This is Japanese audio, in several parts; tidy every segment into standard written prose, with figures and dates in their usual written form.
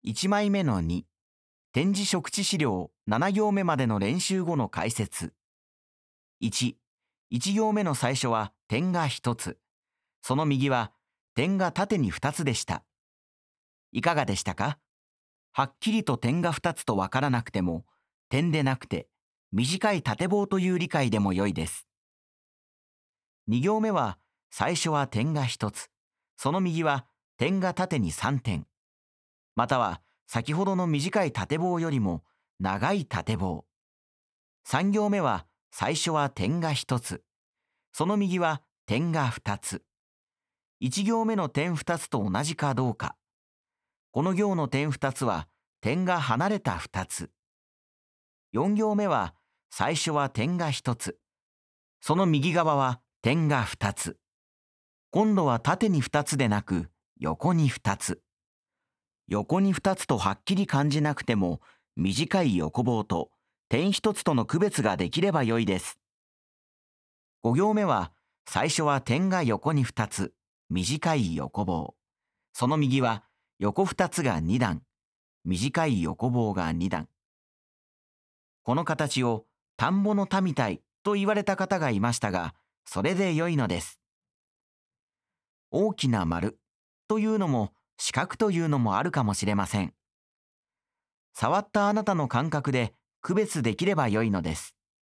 1枚目の2、展示食地資料7行目までの練習後の解説。1、1行目の最初は点が1つ、その右は点が縦に2つでした。いかがでしたか？はっきりと点が2つとわからなくても、点でなくて短い縦棒という理解でも良いです。2行目は最初は点が1つ、その右は点が縦に3点。または先ほどの短い縦棒よりも長い縦棒。3行目は最初は点が1つ、その右は点が2つ。1行目の点2つと同じかどうか。この行の点2つは点が離れた2つ。4行目は最初は点が1つ、その右側は点が2つ。今度は縦に2つでなく横に2つ。横に2つとはっきり感じなくても、短い横棒と点1つとの区別ができればよいです。5行目は最初は点が横に2つ、短い横棒。その右は横2つが2段、短い横棒が2段。この形を田んぼの田みたいと言われた方がいましたが、それで良いのです。大きな丸というのも四角というのもあるかもしれません。触ったあなたの感覚で区別できれば良いのです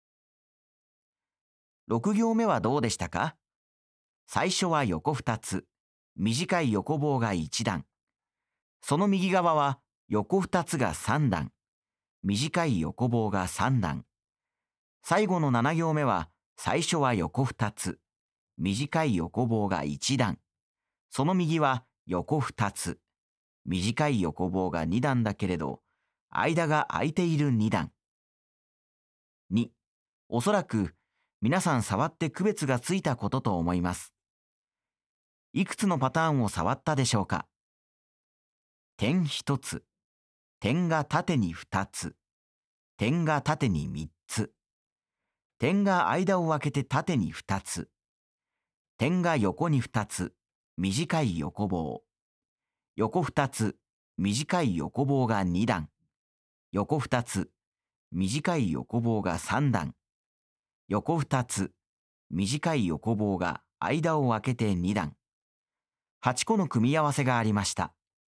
。6行目はどうでしたか？最初は横2つ、短い横棒が1段。その右側は横2つが3段、短い横棒が3段。最後の7行目は最初は横2つ、短い横棒が1段。その右は横2つ、短い横棒が2段だけれど、間が空いている2段。2、おそらく皆さん触って区別がついたことと思います。いくつのパターンを触ったでしょうか？点1つ、点が縦に2つ、点が縦に3つ、点が間を空けて縦に2つ、点が横に2つ、短い横棒、横2つ、短い横棒が2段、横2つ、短い横棒が3段、横2つ、短い横棒が間を空けて2段。8個の組み合わせがありました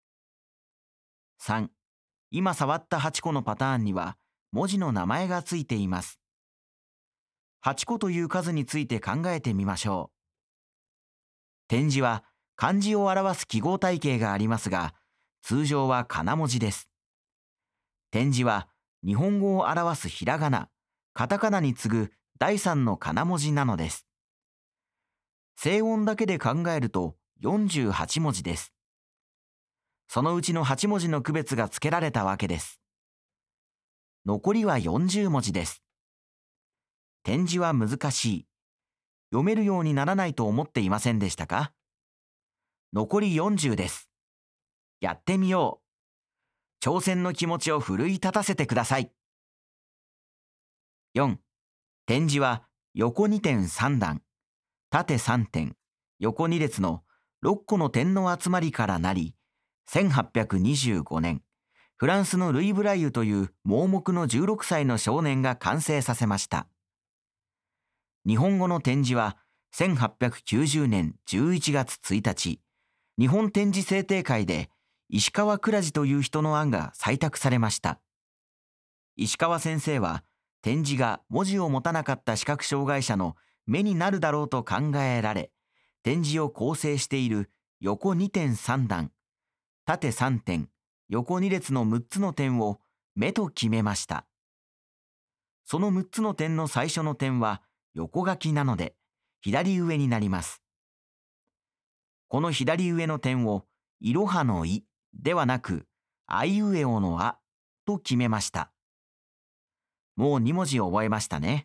。3、今触った8個のパターンには文字の名前がついています。8個という数について考えてみましょう。点字は漢字を表す記号体系がありますが、通常は仮名文字です。点字は日本語を表すひらがな、カタカナに次ぐ第三の仮名文字なのです。声音だけで考えると48文字です。そのうちの8文字の区別がつけられたわけです。残りは40文字です。点字は難しい。読めるようにならないと思っていませんでしたか？残り40です。やってみよう。挑戦の気持ちを奮い立たせてください。4、点字は横2点3段、縦3点、横2列の6個の点の集まりからなり、1825年、フランスのルイ・ブライユという盲目の16歳の少年が完成させました。日本語の点字は1890年11月1日、日本点字制定会で石川倉治という人の案が採択されました。石川先生は点字が文字を持たなかった視覚障害者の目になるだろうと考えられ、点字を構成している横2点3段、縦3点、横2列の6つの点を目と決めました。その6つの点の最初の点は横書きなので左上になります。この左上の点をいろはのいではなくあいうえおのあと決めました。もう2文字覚えましたね。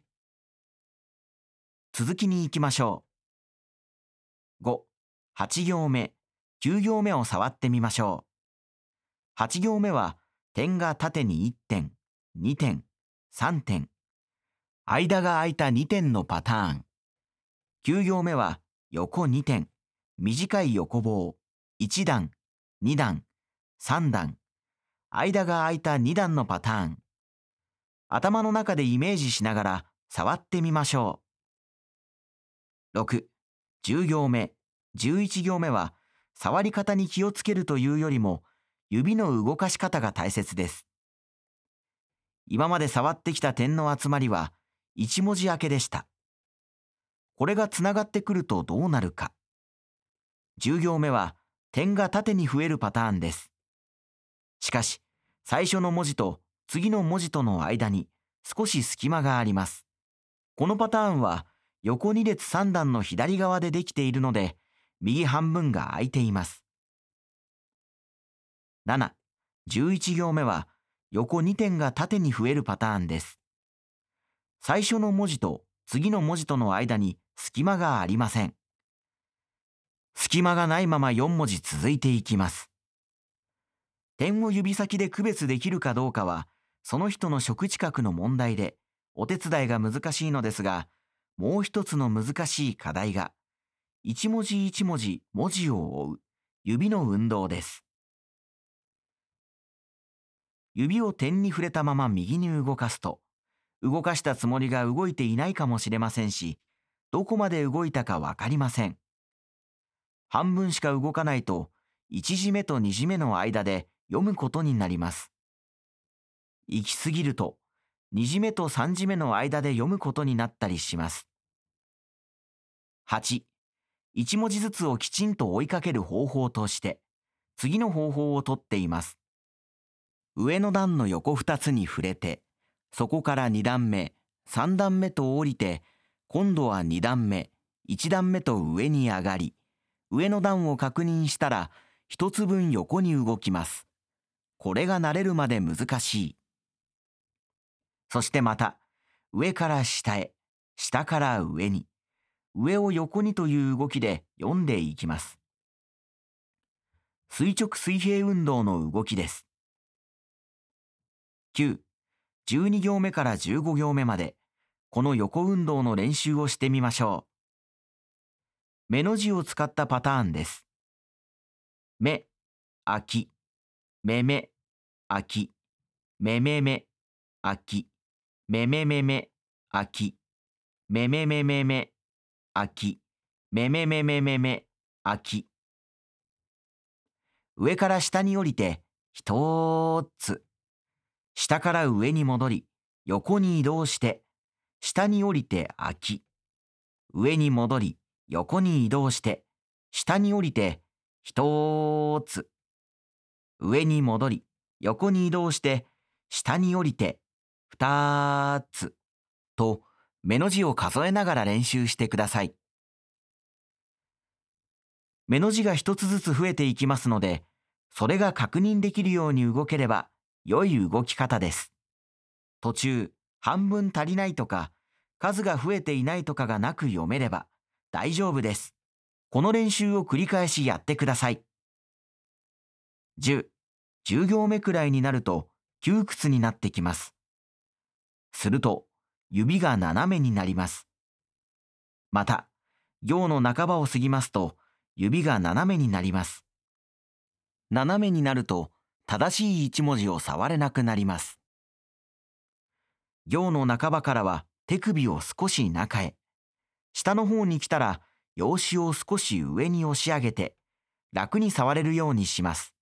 続きに行きましょう。5、8行目、9行目を触ってみましょう。8行目は点が縦に1点、2点、3点。間が空いた2点のパターン。9行目は横2点、短い横棒、1段、2段、3段。 間が空いた2段のパターン。頭の中でイメージしながら触ってみましょう。6、10行目、11行目は触り方に気をつけるというよりも指の動かし方が大切です。今まで触ってきた点の集まりは1文字開けでした。これがつながってくるとどうなるか。10行目は点が縦に増えるパターンです。しかし、最初の文字と次の文字との間に少し隙間があります。このパターンは横2列3段の左側でできているので、右半分が空いています。7、11行目は横2点が縦に増えるパターンです。最初の文字と次の文字との間に隙間がありません。隙間がないまま4文字続いていきます。点を指先で区別できるかどうかは、その人の食近くの問題で、お手伝いが難しいのですが、もう一つの難しい課題が、一文字一文字文字を追う指の運動です。指を点に触れたまま右に動かすと、動かしたつもりが動いていないかもしれませんし、どこまで動いたかわかりません。半分しか動かないと、1字目と2字目の間で読むことになります。行き過ぎると、2字目と3字目の間で読むことになったりします。8、1文字ずつをきちんと追いかける方法として、次の方法をとっています。上の段の横2つに触れて、そこから2段目、3段目と降りて、今度は2段目、1段目と上に上がり、上の段を確認したら、一つ分横に動きます。これが慣れるまで難しい。そしてまた、上から下へ、下から上に、上を横にという動きで読んでいきます。垂直水平運動の動きです。9、12行目から15行目まで、この横運動の練習をしてみましょう。目の字を使ったパターンです。目、あき、めめ、あき、めめめ、あき、めめめめ、あき、めめめめめ、あき、めめめめめめ、あき。上から下に降りて、一つ。下から上に戻り、横に移動して、下に降りてあき。上に戻り、横に移動して、下に降りて、一つ。上に戻り、横に移動して、下に降りて、二つ。と、目の字を数えながら練習してください。目の字が一つずつ増えていきますので、それが確認できるように動ければ、良い動き方です。途中、半分足りないとか、数が増えていないとかがなく読めれば、大丈夫です。この練習を繰り返しやってください。10、10行目くらいになると、窮屈になってきます。すると、指が斜めになります。また、行の半ばを過ぎますと、指が斜めになります。斜めになると、正しい一文字を触れなくなります。行の半ばからは手首を少し中へ。下の方に来たら、用紙を少し上に押し上げて、楽に触れるようにします。